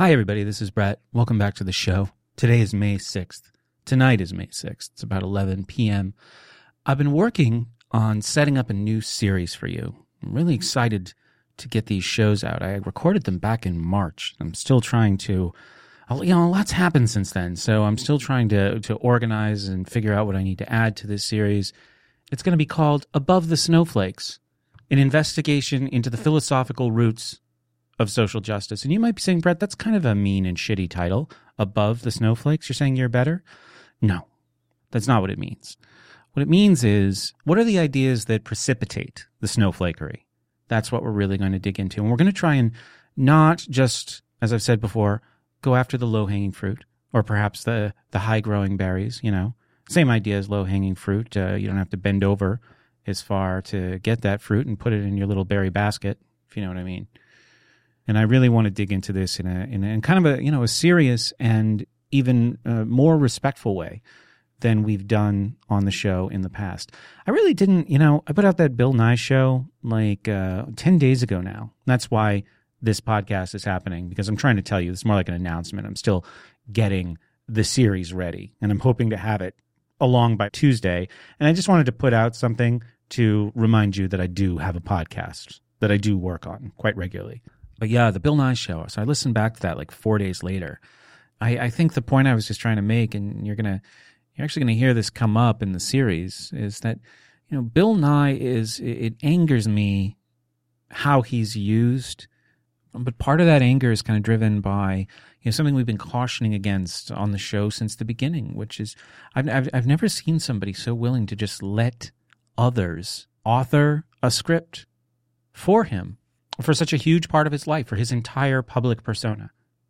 Hi, everybody. This is Brett. Welcome back to the show. Today is May 6th. Tonight is May 6th. It's about 11 p.m. I've been working on setting up a new series for you. I'm really excited to get these shows out. I recorded them back in March. I'm still trying to, a lot's happened since then, so I'm still trying to organize and figure out what I need to add to this series. It's going to be called Above the Snowflakes, an investigation into the philosophical roots of social justice. And you might be saying, Brett, that's kind of a mean and shitty title. Above the Snowflakes? You're saying you're better? No, that's not what it means. What it means is, what are the ideas that precipitate the snowflakery? That's what we're really going to dig into. And we're going to try and not just, as I've said before, go after the low-hanging fruit, or perhaps the high-growing berries, Same idea as low-hanging fruit. You don't have to bend over as far to get that fruit and put it in your little berry basket, if you know what I mean. And I really want to dig into this in kind of a serious and even more respectful way than we've done on the show in the past. I really didn't, I put out that Bill Nye show like 10 days ago now. That's why this podcast is happening, because I'm trying to tell you, it's more like an announcement. I'm still getting the series ready, and I'm hoping to have it along by Tuesday. And I just wanted to put out something to remind you that I do have a podcast that I do work on quite regularly. But yeah, the Bill Nye show. So I listened back to that like 4 days later. I think the point I was just trying to make, and you're actually gonna hear this come up in the series, is that Bill Nye it angers me how he's used, but part of that anger is kind of driven by something we've been cautioning against on the show since the beginning, which is I've never seen somebody so willing to just let others author a script for him, for such a huge part of his life, for his entire public persona.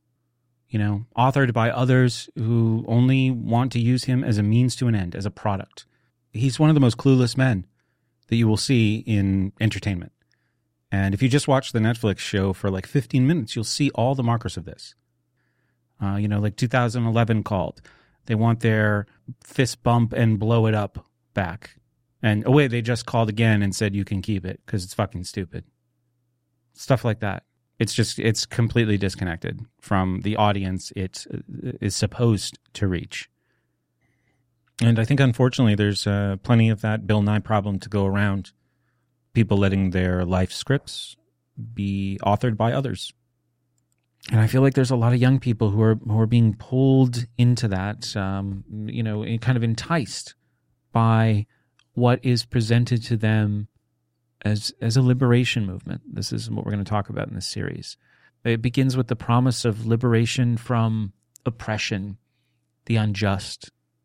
Authored by others who only want to use him as a means to an end, as a product. He's one of the most clueless men that you will see in entertainment. And if you just watch the Netflix show for like 15 minutes, you'll see all the markers of this. Like 2011 called. They want their fist bump and blow it up back. And they just called again and said you can keep it because it's fucking stupid. Stuff like that. It's completely disconnected from the audience it is supposed to reach. And I think, unfortunately, there's plenty of that Bill Nye problem to go around. People letting their life scripts be authored by others. And I feel like there's a lot of young people who are being pulled into that, kind of enticed by what is presented to them as a liberation movement. This is what we're going to talk about in this series. It begins with the promise of liberation from oppression, the unjust.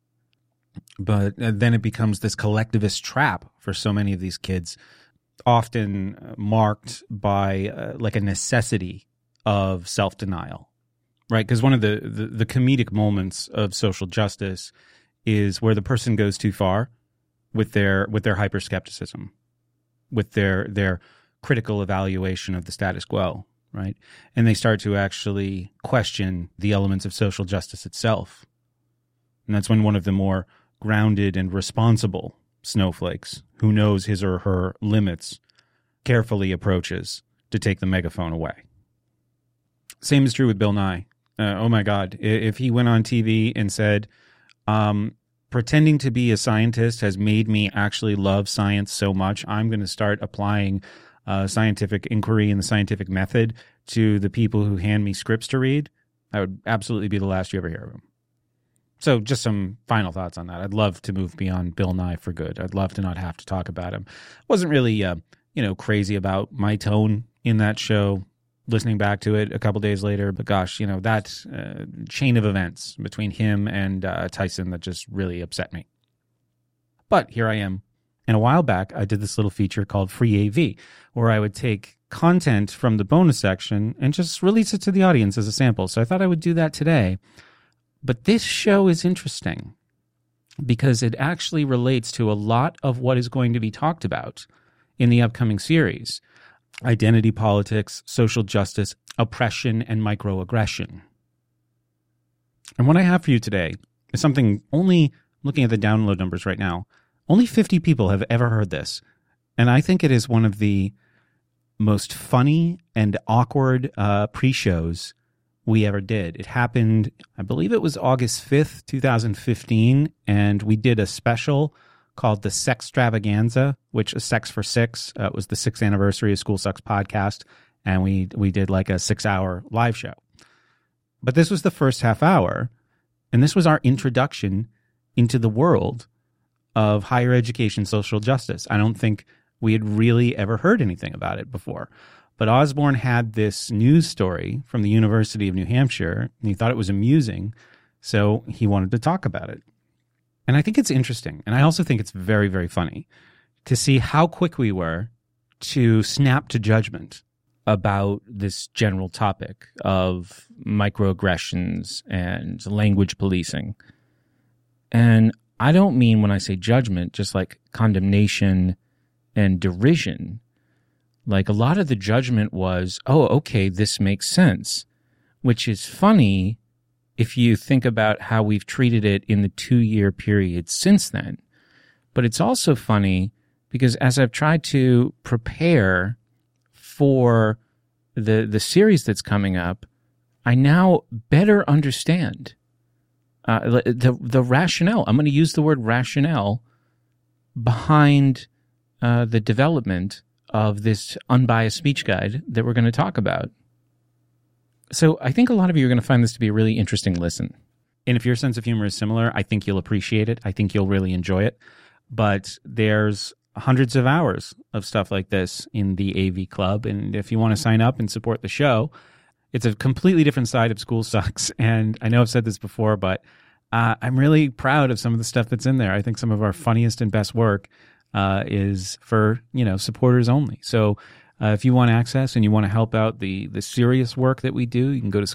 But then it becomes this collectivist trap for so many of these kids, often marked by like a necessity of self-denial, right? Because one of the comedic moments of social justice is where the person goes too far with their hyper-skepticism, with their critical evaluation of the status quo, right? And they start to actually question the elements of social justice itself. And that's when one of the more grounded and responsible snowflakes, who knows his or her limits, carefully approaches to take the megaphone away. Same is true with Bill Nye. Oh my God. If he went on TV and said, pretending to be a scientist has made me actually love science so much, I'm going to start applying scientific inquiry and the scientific method to the people who hand me scripts to read, that would absolutely be the last you ever hear of him. So just some final thoughts on that. I'd love to move beyond Bill Nye for good. I'd love to not have to talk about him. Wasn't really, crazy about my tone in that show, listening back to it a couple days later. But gosh, that chain of events between him and Tyson that just really upset me. But here I am. And a while back, I did this little feature called Free AV, where I would take content from the bonus section and just release it to the audience as a sample. So I thought I would do that today. But this show is interesting because it actually relates to a lot of what is going to be talked about in the upcoming series. Identity politics, social justice, oppression, and microaggression. And what I have for you today is something only, looking at the download numbers right now, only 50 people have ever heard this. And I think it is one of the most funny and awkward pre-shows we ever did. It happened, I believe it was August 5th, 2015, and we did a special called the Sextravaganza, which is Sex for Six. It was the 6th anniversary of School Sucks podcast, and we did like a 6-hour live show. But this was the first half hour, and this was our introduction into the world of higher education social justice. I don't think we had really ever heard anything about it before. But Osborne had this news story from the University of New Hampshire, and he thought it was amusing, so he wanted to talk about it. And I think it's interesting, and I also think it's very, very funny to see how quick we were to snap to judgment about this general topic of microaggressions and language policing. And I don't mean, when I say judgment, just like condemnation and derision. Like, a lot of the judgment was, oh, okay, this makes sense, which is funny if you think about how we've treated it in the 2-year period since then. But it's also funny because as I've tried to prepare for the series that's coming up, I now better understand the rationale. I'm going to use the word rationale behind the development of this unbiased speech guide that we're going to talk about. So I think a lot of you are going to find this to be a really interesting listen. And if your sense of humor is similar, I think you'll appreciate it. I think you'll really enjoy it. But there's hundreds of hours of stuff like this in the AV Club. And if you want to sign up and support the show, it's a completely different side of School Sucks. And I know I've said this before, but I'm really proud of some of the stuff that's in there. I think some of our funniest and best work is for, supporters only. So if you want access and you want to help out the serious work that we do, you can go to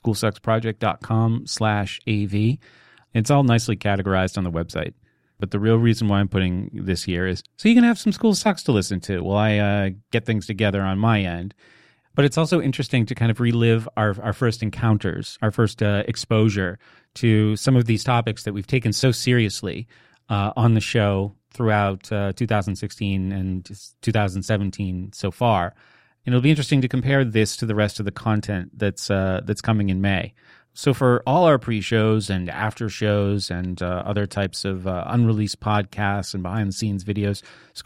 schoolsucksproject.com/AV. It's all nicely categorized on the website. But the real reason why I'm putting this here is so you can have some School Sucks to listen to while I get things together on my end. But it's also interesting to kind of relive our first encounters, our first exposure to some of these topics that we've taken so seriously on the show throughout 2016 and 2017 so far. And it'll be interesting to compare this to the rest of the content that's coming in May. So for all our pre-shows and after shows and other types of unreleased podcasts and behind-the-scenes videos,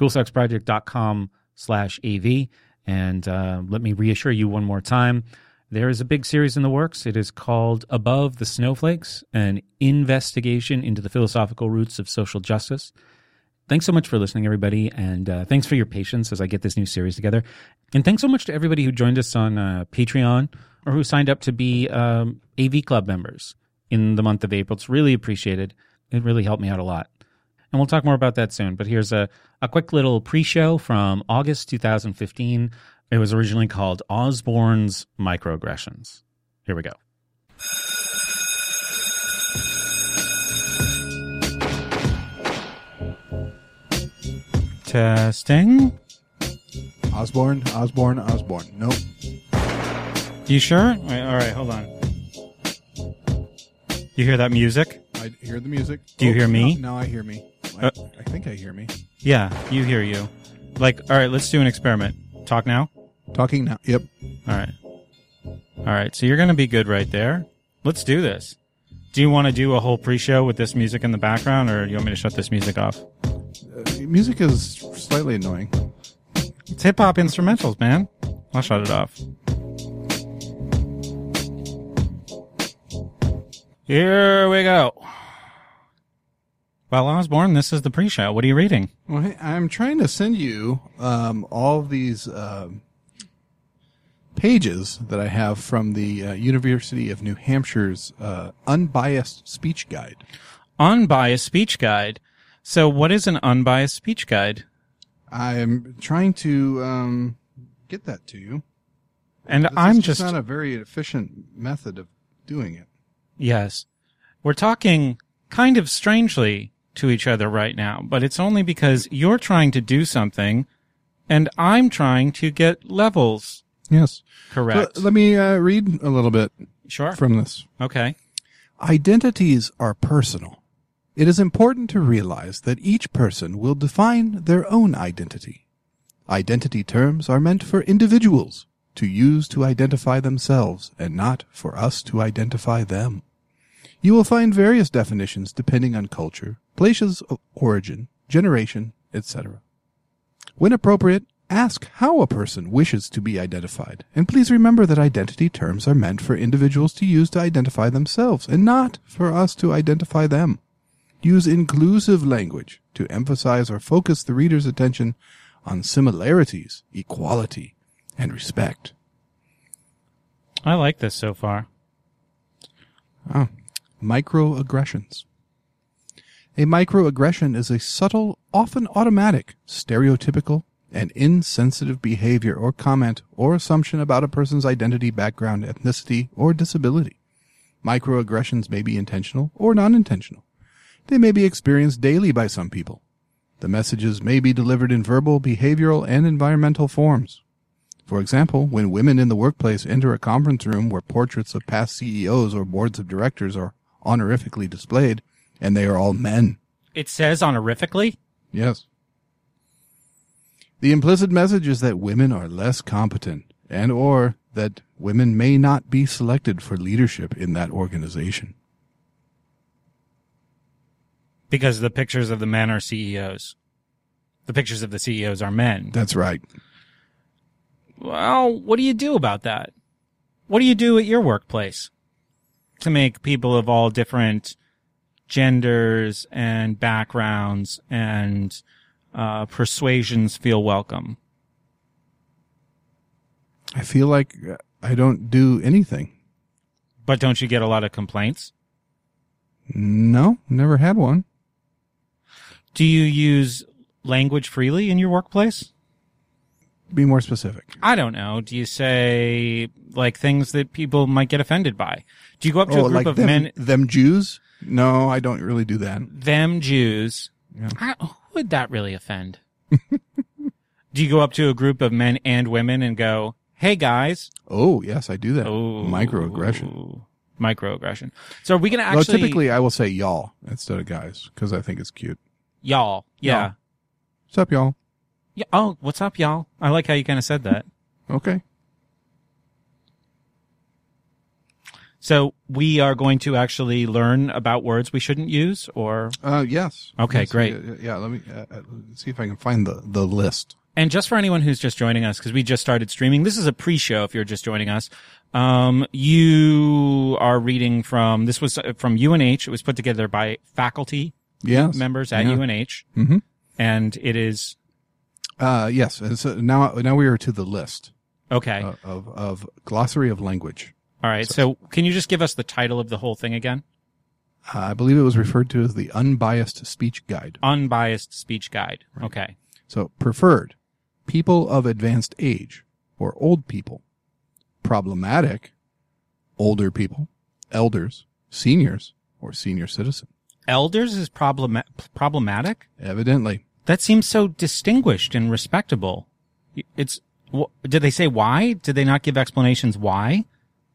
schoolsucksproject.com/AV. And let me reassure you one more time, there is a big series in the works. It is called Above the Snowflakes, an investigation into the philosophical roots of social justice. Thanks so much for listening, everybody, and thanks for your patience as I get this new series together. And thanks so much to everybody who joined us on Patreon or who signed up to be AV Club members in the month of April. It's really appreciated. It really helped me out a lot. And we'll talk more about that soon. But here's a quick little pre-show from August 2015. It was originally called Osborne's Microaggressions. Here we go. Testing. Osborne. Nope. You sure? Wait, all right, hold on. You hear that music? I hear the music. Do you hear me? No, I hear me. I think I hear me. Yeah, you hear you. All right, let's do an experiment. Talk now? Talking now. Yep. All right, so you're going to be good right there. Let's do this. Do you want to do a whole pre-show with this music in the background, or do you want me to shut this music off? Music is slightly annoying. It's hip-hop instrumentals, man. I'll shut it off. Here we go. Well, Osborne, this is the pre-show. What are you reading? Well, hey, I'm trying to send you all of these pages that I have from the University of New Hampshire's Unbiased Speech Guide. Unbiased Speech Guide. So what is an unbiased speech guide? I'm trying to get that to you. And it's not a very efficient method of doing it. Yes. We're talking kind of strangely to each other right now, but it's only because you're trying to do something and I'm trying to get levels. Yes. Correct. So let me read a little bit from this. Okay. Identities are personal. It is important to realize that each person will define their own identity. Identity terms are meant for individuals. to use to identify themselves and not for us to identify them. You will find various definitions depending on culture, places of origin, generation, etc. When appropriate, ask how a person wishes to be identified, and please remember that identity terms are meant for individuals to use to identify themselves and not for us to identify them. Use inclusive language to emphasize or focus the reader's attention on similarities, equality, and respect. I like this so far. Microaggressions. A microaggression is a subtle, often automatic, stereotypical, and insensitive behavior or comment or assumption about a person's identity, background, ethnicity, or disability. Microaggressions may be intentional or non-intentional. They may be experienced daily by some people. The messages may be delivered in verbal, behavioral, and environmental forms. For example, when women in the workplace enter a conference room where portraits of past CEOs or boards of directors are honorifically displayed, and they are all men. It says honorifically? Yes. The implicit message is that women are less competent and or that women may not be selected for leadership in that organization. Because the pictures of the men are CEOs. The pictures of the CEOs are men. That's right. Well, what do you do about that? What do you do at your workplace to make people of all different genders and backgrounds and persuasions feel welcome? I feel like I don't do anything. But don't you get a lot of complaints? No, never had one. Do you use language freely in your workplace? Be more specific. I don't know. Do you say, like, things that people might get offended by? Do you go up to a group of men? Them Jews? No, I don't really do that. Them Jews? Yeah. Who would that really offend? Do you go up to a group of men and women and go, hey, guys? Oh, yes, I do that. Oh, Microaggression. Microaggression. So are we going to actually... Well, typically, I will say y'all instead of guys because I think it's cute. Y'all. Yeah. Y'all. What's up, y'all? Yeah. Oh, what's up, y'all? I like how you kind of said that. Okay. So we are going to actually learn about words we shouldn't use, or? Yes. Okay, yes, great. Yeah, let me see if I can find the list. And just for anyone who's just joining us, because we just started streaming, this is a pre-show if you're just joining us. You are reading from, this was from UNH. It was put together by faculty members at UNH. Mm-hmm. And it is... yes. And so now we are to the list. Okay. Of glossary of language. All right. So can you just give us the title of the whole thing again? I believe it was referred to as the Unbiased Speech Guide. Unbiased Speech Guide. Right. Okay. So preferred, people of advanced age or old people. Problematic, older people, elders, seniors, or senior citizen. Elders is problematic? Evidently. That seems so distinguished and respectable. Did they say why? Did they not give explanations why?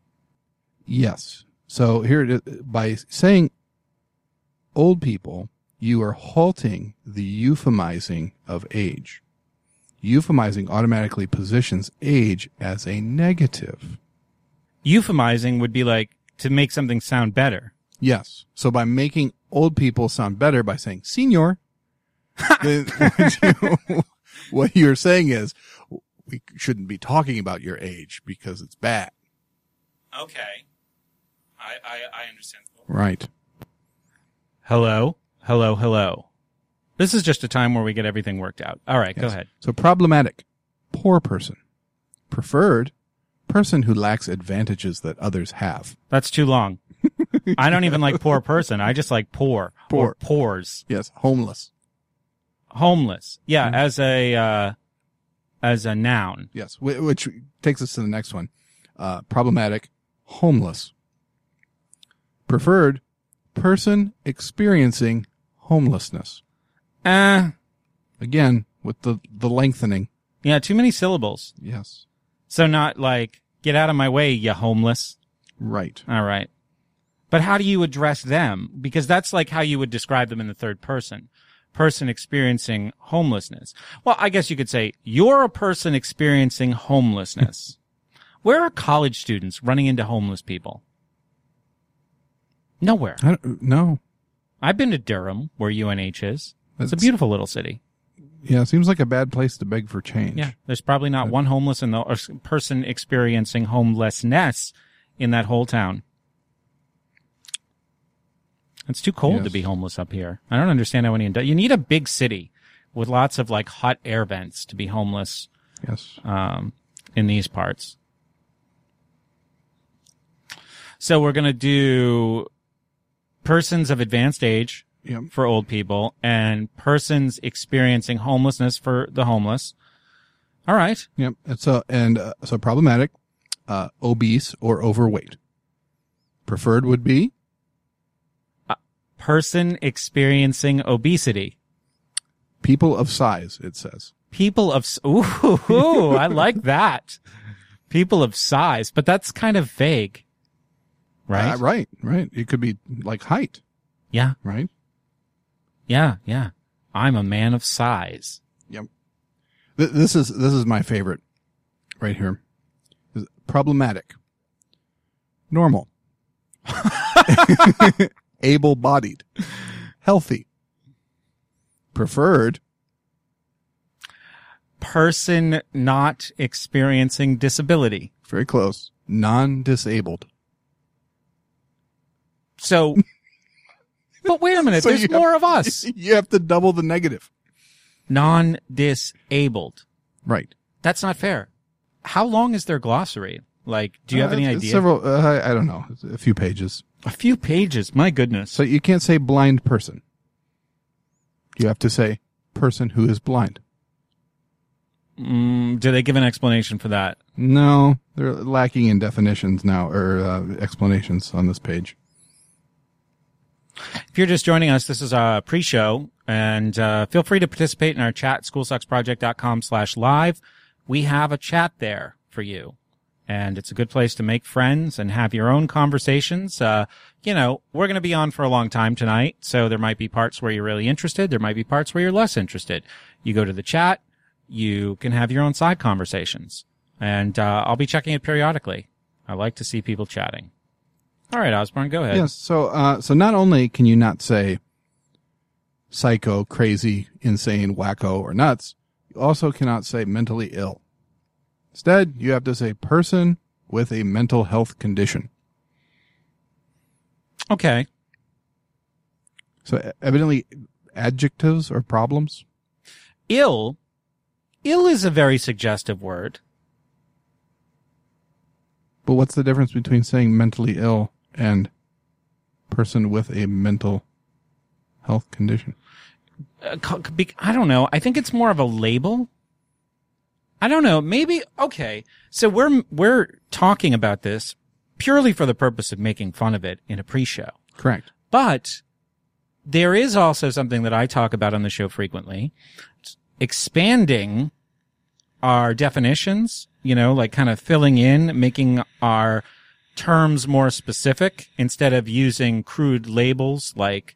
Yes. So here it is. By saying old people, you are halting the euphemizing of age. Euphemizing automatically positions age as a negative. Euphemizing would be like to make something sound better. Yes. So by making old people sound better by saying senior, then what you're saying is we shouldn't be talking about your age because it's bad. Okay. I understand. Right. Hello. This is just a time where we get everything worked out. All right, Yes. Go ahead. So problematic, poor person. Preferred, person who lacks advantages that others have. That's too long. I don't even like poor person. I just like poor. Poor. Or pores. Yes, homeless. Homeless. Yeah, Mhm. as a noun. Yes, which takes us to the next one. Problematic, homeless. Preferred, person experiencing homelessness. Again, with the lengthening. Yeah, too many syllables. Yes. So not like, get out of my way, you homeless. Right. All right. But how do you address them? Because that's like how you would describe them in the third person. Person experiencing homelessness. Well, I guess you could say, you're a person experiencing homelessness. Where are college students running into homeless people? Nowhere. No. I've been to Durham, where UNH is. It's a That's- beautiful little city. Yeah, it seems like a bad place to beg for change. Yeah, there's probably not one homeless or person experiencing homelessness in that whole town. It's too cold Yes. to be homeless up here. I don't understand how anyone does. You need a big city with lots of like hot air vents to be homeless Yes. in these parts. So we're going to do persons of advanced age Yep. for old people and persons experiencing homelessness for the homeless. All right. Yep. So problematic, obese or overweight. Preferred would be Person experiencing obesity. people of size, it says. People of, ooh, I like that. People of size, but that's kind of vague. Right? Right. It could be like height, Yeah. right? Yeah. I'm a man of size. Yep. This is my favorite right here. Problematic. Normal. Able-bodied. Healthy. Preferred. Person not experiencing disability. Very close. Non-disabled. So, but wait a minute, So there's you more of us. You have to double the negative. Non-disabled. Right. That's not fair. How long is their glossary? Like, do you have any It's idea? Several, I don't know. It's a few pages. A few pages. My goodness. So you can't say blind person. You have to say person who is blind. Do they give an explanation for that? No, they're lacking in definitions now, or explanations on this page. If you're just joining us, this is a pre-show, and feel free to participate in our chat, schoolsucksproject.com/live. We have a chat there for you, and it's a good place to make friends and have your own conversations. We're going to be on for a long time tonight, so there might be parts where you're really interested. There might be parts where you're less interested. You go to the chat, you can have your own side conversations, and I'll be checking it periodically. I like to see people chatting. All right, Osborne, go ahead. Yes. So not only can you not say psycho, crazy, insane, wacko, or nuts, you also cannot say mentally ill. Instead, you have to say person with a mental health condition. Okay. So evidently, adjectives are problems. Ill is a very suggestive word. But what's the difference between saying mentally ill and person with a mental health condition? I don't know. I think it's more of a label. I don't know. Maybe, okay. So we're talking about this purely for the purpose of making fun of it in a pre-show. Correct. But there is also something that I talk about on the show frequently. Expanding our definitions, like kind of filling in, making our terms more specific instead of using crude labels like,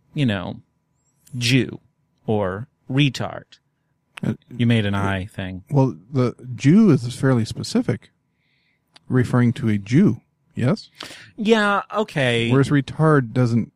Jew or retard. You made an eye thing. Well, the Jew is fairly specific, referring to a Jew, yes? Yeah, okay. Whereas retard doesn't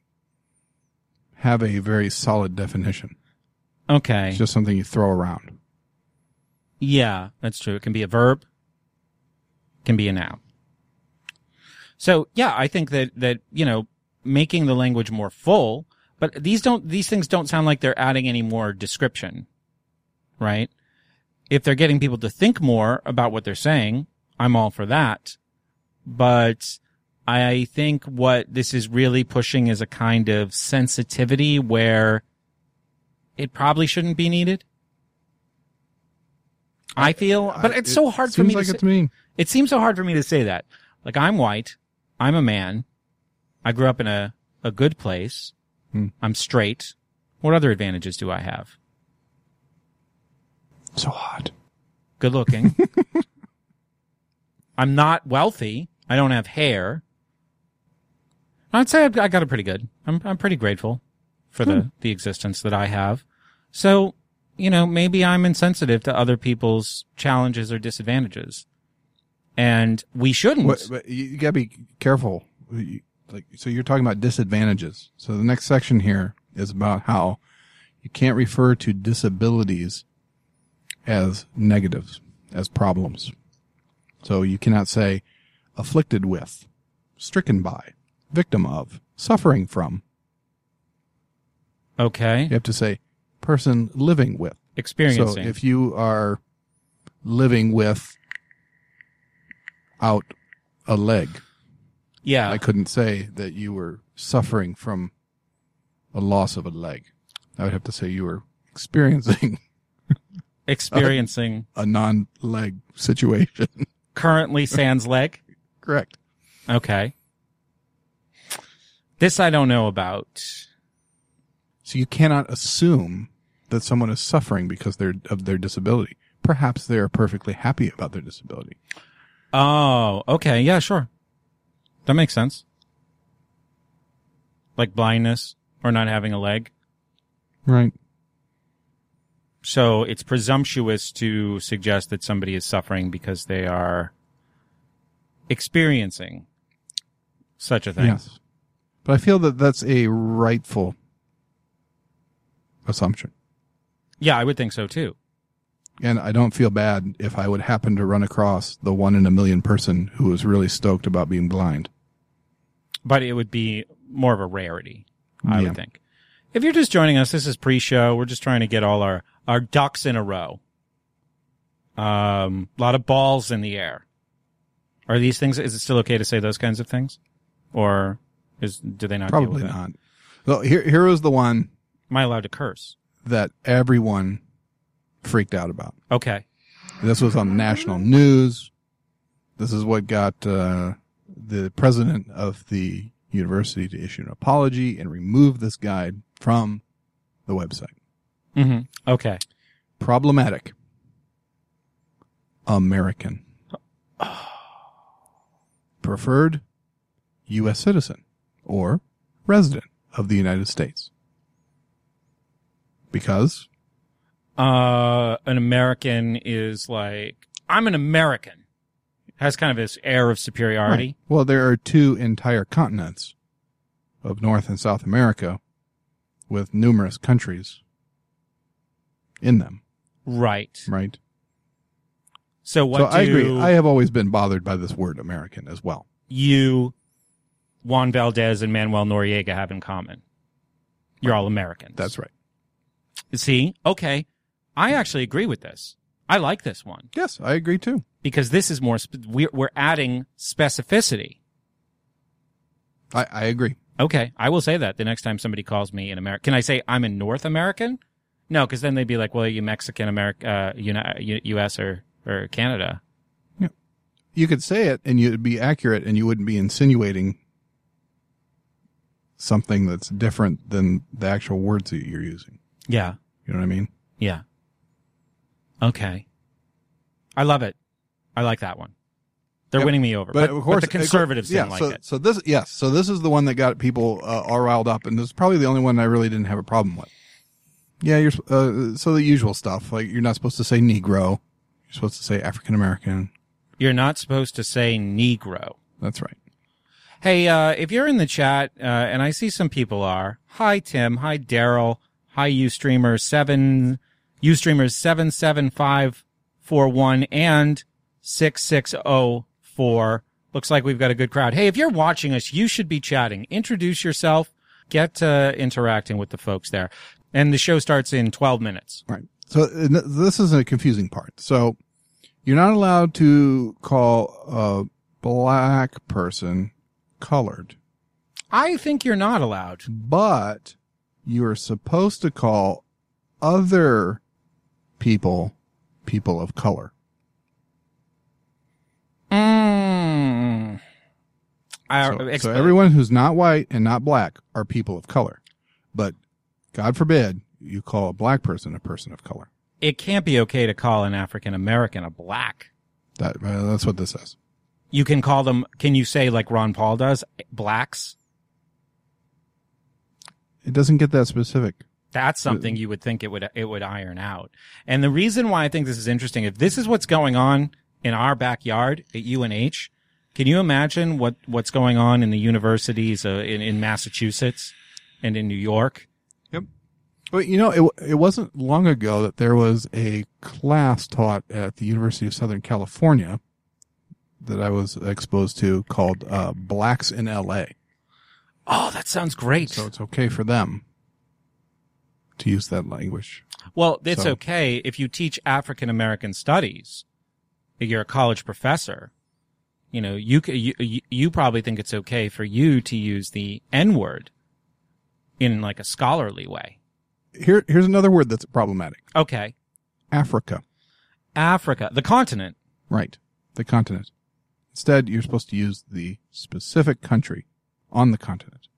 have a very solid definition. Okay. It's just something you throw around. Yeah, that's true. It can be a verb. It can be a noun. So, yeah, I think that, making the language more full, but these things don't sound like they're adding any more description, right? If they're getting people to think more about what they're saying, I'm all for that. But I think what this is really pushing is a kind of sensitivity where it probably shouldn't be needed. I feel, but it's so hard for me to say. It's me. It seems so hard for me to say that. Like, I'm white. I'm a man. I grew up in a good place. I'm straight. What other advantages do I have? So hot. Good looking. I'm not wealthy. I don't have hair. I'd say I got it pretty good. I'm pretty grateful for the existence that I have. So, maybe I'm insensitive to other people's challenges or disadvantages. And we shouldn't. But you gotta be careful. So you're talking about disadvantages. So the next section here is about how you can't refer to disabilities as negatives, as problems. So you cannot say afflicted with, stricken by, victim of, suffering from. Okay. You have to say person living with. Experiencing. So if you are living without a leg, yeah. I couldn't say that you were suffering from a loss of a leg. I would have to say you were experiencing a non-leg situation. Currently sans leg? Correct. Okay. This I don't know about. So you cannot assume that someone is suffering because of their disability. Perhaps they are perfectly happy about their disability. Oh, okay. Yeah, sure. That makes sense. Like blindness or not having a leg. Right. So it's presumptuous to suggest that somebody is suffering because they are experiencing such a thing. Yes. But I feel that that's a rightful assumption. Yeah, I would think so too. And I don't feel bad if I would happen to run across the 1 in a million person who was really stoked about being blind. But it would be more of a rarity, I would think. If you're just joining us, this is pre-show. We're just trying to get all our ducks in a row. A lot of balls in the air. Are these things, is it still okay to say those kinds of things? Or do they not Probably deal with not. Well, here was the one. Am I allowed to curse? That everyone freaked out about. Okay. This was on national news. This is what got the president of the university to issue an apology and remove this guide from the website. Mm-hmm. Okay. Problematic. American. Preferred U.S. citizen or resident of the United States. Because? An American is like, I'm an American. Has kind of this air of superiority. Right. Well, there are 2 entire continents of North and South America with numerous countries in them. Right. Right. So I agree. I have always been bothered by this word American as well. You, Juan Valdez, and Manuel Noriega have in common. You're all Americans. That's right. See? Okay. I actually agree with this. I like this one. Yes, I agree too. Because this is more, we're adding specificity. I agree. Okay. I will say that the next time somebody calls me an American. Can I say I'm a North American? No, because then they'd be like, well, are you Mexican, U.S. or Canada? Yeah. You could say it and you'd be accurate and you wouldn't be insinuating something that's different than the actual words that you're using. Yeah. You know what I mean? Yeah. Okay. I love it. I like that one. They're winning me over. But of course, the conservatives didn't like it. So this is the one that got people all riled up, and this is probably the only one I really didn't have a problem with. Yeah, so the usual stuff, like you're not supposed to say Negro. You're supposed to say African American. You're not supposed to say Negro. That's right. Hey, if you're in the chat, and I see some people are, hi Tim, hi Daryl, hi Ustreamers 77541 and 6604. Looks like we've got a good crowd. Hey, if you're watching us, you should be chatting. Introduce yourself. Get interacting with the folks there. And the show starts in 12 minutes. Right. So this is a confusing part. So you're not allowed to call a black person colored. I think you're not allowed. But you're supposed to call other people of color. So everyone who's not white and not black are people of color. But God forbid you call a black person a person of color. It can't be okay to call an African American a black. That's what this says. You can call them, can you say like Ron Paul does, blacks? It doesn't get that specific. That's something you would think it would iron out. And the reason why I think this is interesting, if this is what's going on in our backyard at UNH. Can you imagine what's going on in the universities in Massachusetts and in New York? Yep. Well, it wasn't long ago that there was a class taught at the University of Southern California that I was exposed to called Blacks in L.A. Oh, that sounds great. So it's okay for them to use that language. Well, it's okay if you teach African American studies. You're a college professor. You probably think it's okay for you to use the N-word in like a scholarly way. Here's another word that's problematic. Okay. Africa. Africa. The continent. Right. The continent. Instead, you're supposed to use the specific country on the continent.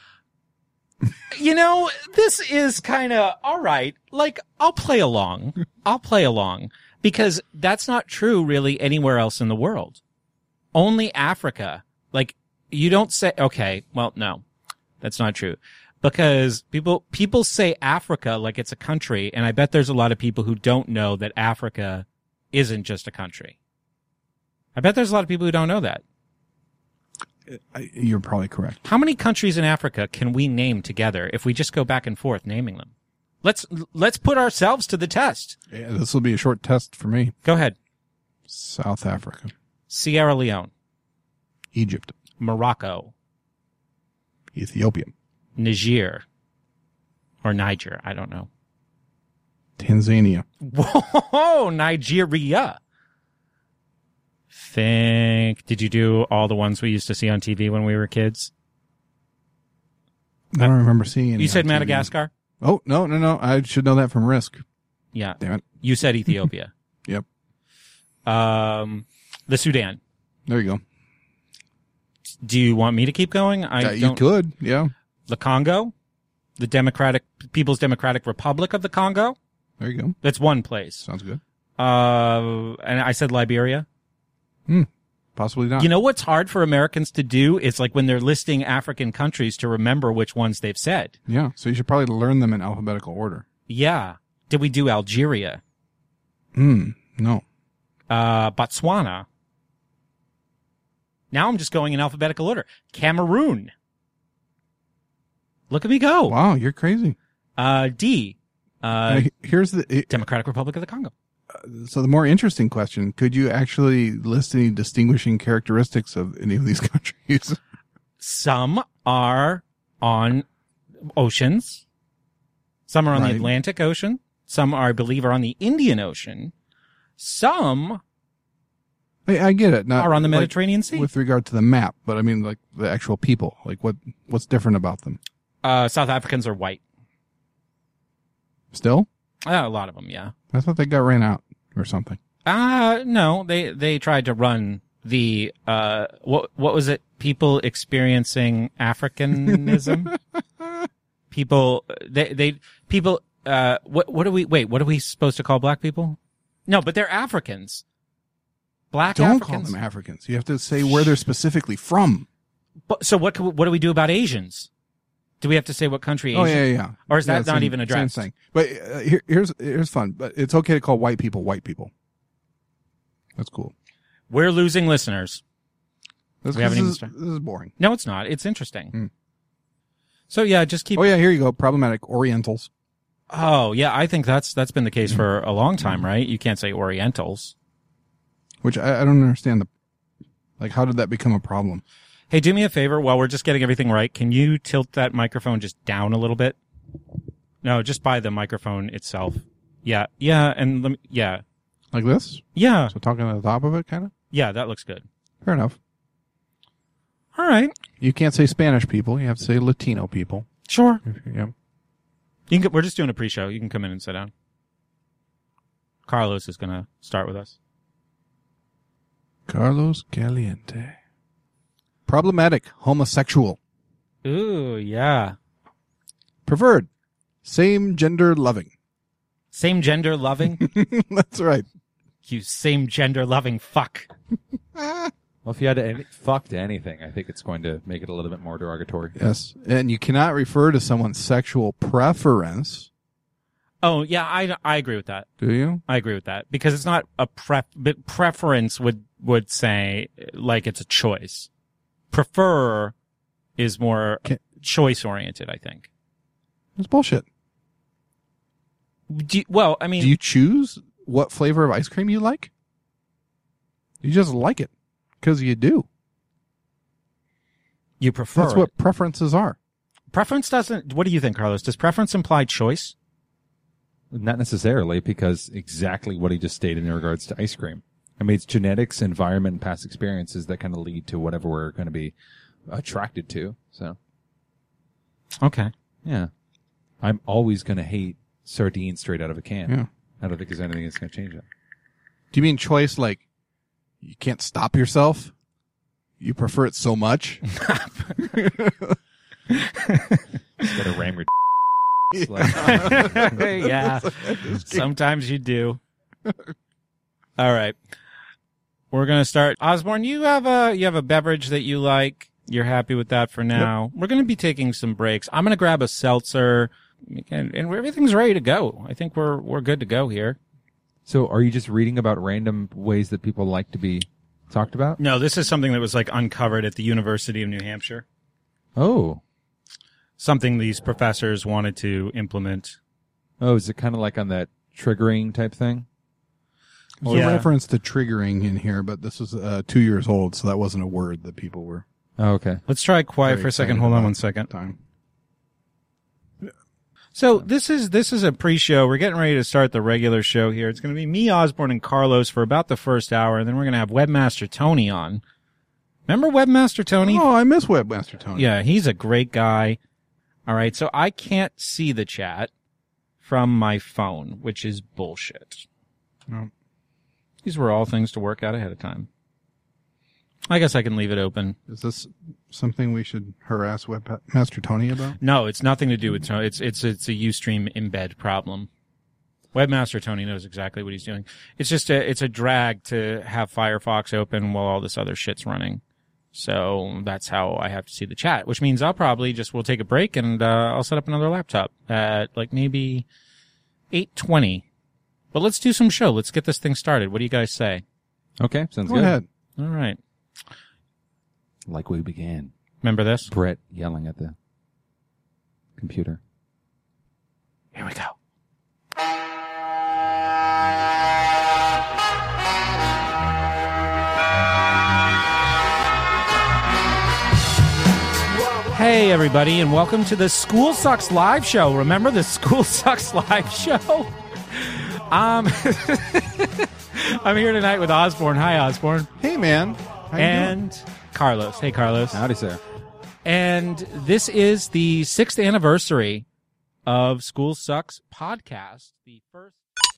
This is kind of all right. Like, I'll play along. Because that's not true really anywhere else in the world. Only Africa. Like, you don't say, okay, well, no, that's not true. Because people say Africa like it's a country, and I bet there's a lot of people who don't know that Africa isn't just a country. I bet there's a lot of people who don't know that. You're probably correct. How many countries in Africa can we name together if we just go back and forth naming them? Let's put ourselves to the test. Yeah, this will be a short test for me. Go ahead. South Africa. Sierra Leone. Egypt. Morocco. Ethiopia. Niger. Or Niger, I don't know. Tanzania. Whoa, Nigeria. Did you do all the ones we used to see on TV when we were kids? I don't remember seeing any. You said on TV. Madagascar? Oh, no. I should know that from Risk. Yeah. Damn it. You said Ethiopia. Yep. The Sudan. There you go. Do you want me to keep going? You could, yeah. The Congo? The People's Democratic Republic of the Congo? There you go. That's one place. Sounds good. And I said Liberia. Possibly not. You know what's hard for Americans to do is like when they're listing African countries to remember which ones they've said. Yeah, so you should probably learn them in alphabetical order. Yeah. Did we do Algeria? No. Botswana. Now I'm just going in alphabetical order. Cameroon. Look at me go. Wow, you're crazy. D. Here's the Democratic Republic of the Congo. So the more interesting question, could you actually list any distinguishing characteristics of any of these countries? Some are on oceans. Some are on the Atlantic Ocean. Some are, I believe, are on the Indian Ocean. Some I get it. Not are on the Mediterranean Sea. With regard to the map, but I mean like the actual people. Like what's different about them? South Africans are white. Still? A lot of them, yeah. I thought they got ran out or something. No, they tried to run the, what was it? People experiencing Africanism? People, what are we supposed to call black people? No, but they're Africans. Black Don't Afrians. call them Africans. You have to say where they're specifically from. But, so what do we do about Asians? Do we have to say what country Asian? Oh, yeah. Or is that not even addressed? Same thing. But here's fun. But it's okay to call white people white people. That's cool. We're losing listeners. This is boring. No, it's not. It's interesting. So yeah, just keep. Oh yeah, here you go. Problematic Orientals. Oh yeah, I think that's been the case for a long time, right? You can't say Orientals. Which I don't understand how did that become a problem? Hey, do me a favor while we're just getting everything right. Can you tilt that microphone just down a little bit? No, just by the microphone itself. Yeah, and yeah. Like this? Yeah. So talking to the top of it, kind of? Yeah, that looks good. Fair enough. All right. You can't say Spanish people. You have to say Latino people. Sure. Yeah. We're just doing a pre-show. You can come in and sit down. Carlos is going to start with us. Carlos Caliente. Problematic homosexual. Ooh, yeah. Preferred. Same gender loving. Same gender loving? That's right. You same gender loving fuck. Well, if you had to fuck to anything, I think it's going to make it a little bit more derogatory. Yes. And you cannot refer to someone's sexual preference Oh, yeah, I agree with that. Do you? I agree with that because it's not a but preference would say like it's a choice. Prefer is more choice oriented, I think. It's bullshit. Do you choose what flavor of ice cream you like? You just like it because you do. You prefer. That's what preferences are. Preference doesn't. What do you think, Carlos? Does preference imply choice? Not necessarily, because exactly what he just stated in regards to ice cream. I mean, it's genetics, environment, and past experiences that kind of lead to whatever we're going to be attracted to. So, okay, yeah, I'm always going to hate sardines straight out of a can. Yeah. I don't think there's anything that's going to change that. Do you mean choice like you can't stop yourself? You prefer it so much? Just got to ram your yeah, sometimes you do. All right, we're gonna start. Osborne, you have a beverage that you like. You're happy with that for now. Yep. We're gonna be taking some breaks. I'm gonna grab a seltzer, and everything's ready to go. I think we're good to go here. So, are you just reading about random ways that people like to be talked about? No, this is something that was like uncovered at the University of New Hampshire. Oh. Something these professors wanted to implement. Oh, is it kind of like on that triggering type thing? There's a reference to triggering in here, but this was 2 years old, so that wasn't a word that people were. Oh, okay. Let's try quiet for a second. Hold on 1 second. Time. So this is a pre-show. We're getting ready to start the regular show here. It's going to be me, Osborne, and Carlos for about the first hour, and then we're going to have Webmaster Tony on. Remember Webmaster Tony? Oh, I miss Webmaster Tony. Yeah, he's a great guy. All right, so I can't see the chat from my phone, which is bullshit. No. These were all things to work out ahead of time. I guess I can leave it open. Is this something we should harass Webmaster Tony about? No, it's nothing to do with Tony. It's a Ustream embed problem. Webmaster Tony knows exactly what he's doing. It's just it's a drag to have Firefox open while all this other shit's running. So that's how I have to see the chat, which means we'll take a break and I'll set up another laptop at like maybe 8:20. But let's do some show. Let's get this thing started. What do you guys say? Okay, sounds Go good. ahead. All right. Like we began. Remember this? Brett yelling at the computer. Here we go. Hey, everybody, and welcome to the School Sucks Live Show. Remember the School Sucks Live Show? I'm here tonight with Osborne. Hi, Osborne. Hey, man. How you and doing? Carlos. Hey, Carlos. Howdy, sir. And this is the 6th anniversary of School Sucks podcast. The first...